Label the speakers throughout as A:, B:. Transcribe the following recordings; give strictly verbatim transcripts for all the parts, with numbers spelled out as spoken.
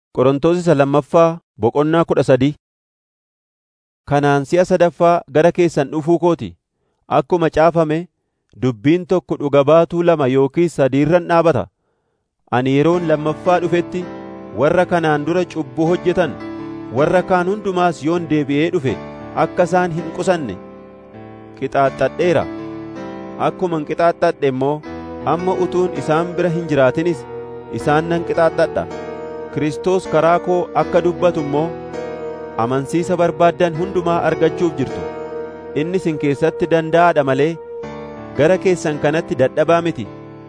A: Qorontos isa lammaffaa boqonnaa kudha sadii. Kanaan si'a sadaffaa gara keessan dhufuu kooti. Akkuma caafame, dubbiin tokko dhuga baatuu lama yookiis sadii irran dhaabata. Ani yeroon lammaffaa dhufetti warra kanaan dura cubbuu hojjetan, warra kaan hundumaas yoon deebi'ee dhufe akka isaan hin qusanne qixaaxxadheera. Akkuman qixaaxxadhe immoo amma utuun isaan bira hin jiraatinis isaan nan qixaaxxadha. Kiristoos karaa koo akka dubbatu immoo amansiisa barbaaddan hundumaa argachuuf jirtu. Inni isin keessatti danda'aadha malee gara keessan kanatti dadhabaa miti.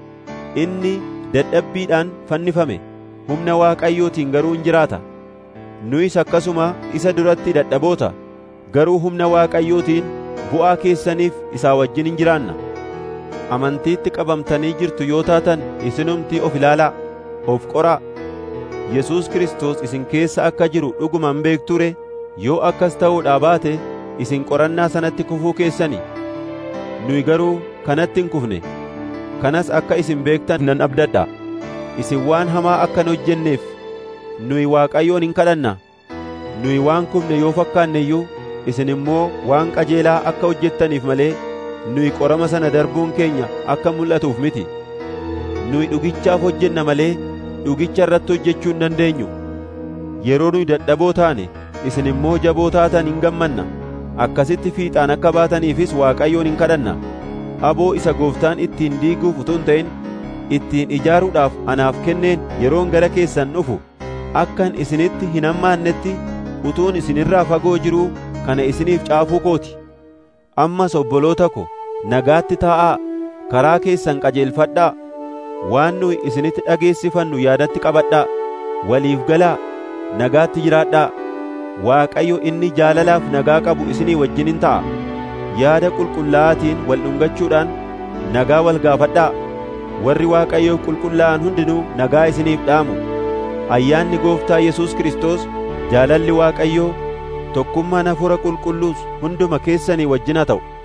A: Inni dadhabbiidhaan fannifame, humna Waaqayyootiin garuu hin jiraata. Nuyis akkasuma isa duratti dadhaboota, garuu humna Waaqayyootiin bu'aa keessaniif isaa wajjin hin jiraanna. Amantiitti qabamtanii jirtu yoo taatan isinumtii of ilaalaa, of qoraa. Yesuus Kiristoos isin keessa akka jiru dhuguma hin beektuu ree? Yoo akkas ta'uudhaa baate isin qorannaa sanatti kufuu keessanii. Nuyi garuu kanatti hin kufne. Kanas akka isin beektan nan abdadha. Isin waan hamaa akka hin hojjenneef nuyi Waaqayyoon hin kadhanna. Nuyi waan kufne yoo fakkaanne iyyuu isin immoo waan qajeelaa akka hojjettaniif malee nuyi qorama sana darbuun keenya akka mul'atuuf miti. Nuyi dhugichaaf hojjenna malee dhugicha irratti hojjechuu hin dandeenyu. Yeroo nuyi dadhaboo taane isin immoo jaboo taatan hin gammanna. Akkasitti fiixaan akka baataniifis Waaqayyoon hin kadhanna. Aboo isa Gooftaan ittiin diiguuf utuu hin ta'in ittiin ijaaruudhaaf anaaf kenneen yeroon gara keessan dhufu akkan isinitti hin hammaannetti utuun isinirraa fagoo jiruu kana isiniif caafuu kooti. Ammas obboloota ko, nagaatti taa'aa, karaa keessan qajeelfadhaa. Waan nuyi isinitti dhageessifannu yaadatti qabadhaa. Waliif galaa, nagaatti jiraadhaa. Waaqayyo inni jaalalaaf nagaa qabu isinii wajjinin ta'a. Yaada qulqullaa'aatiin wal dhungachuudhaan nagaa wal gaafadhaa. Warri Waaqayyoof qulqullaa'an hundinuu nagaa isiniif dhaamu. Ayyaanni Gooftaa Yesuus Kiristoos, jaalalli Waaqayyoo, tokkummaan Hafuura Qulqulluus hunduma keessanii wajjin haa ta'u.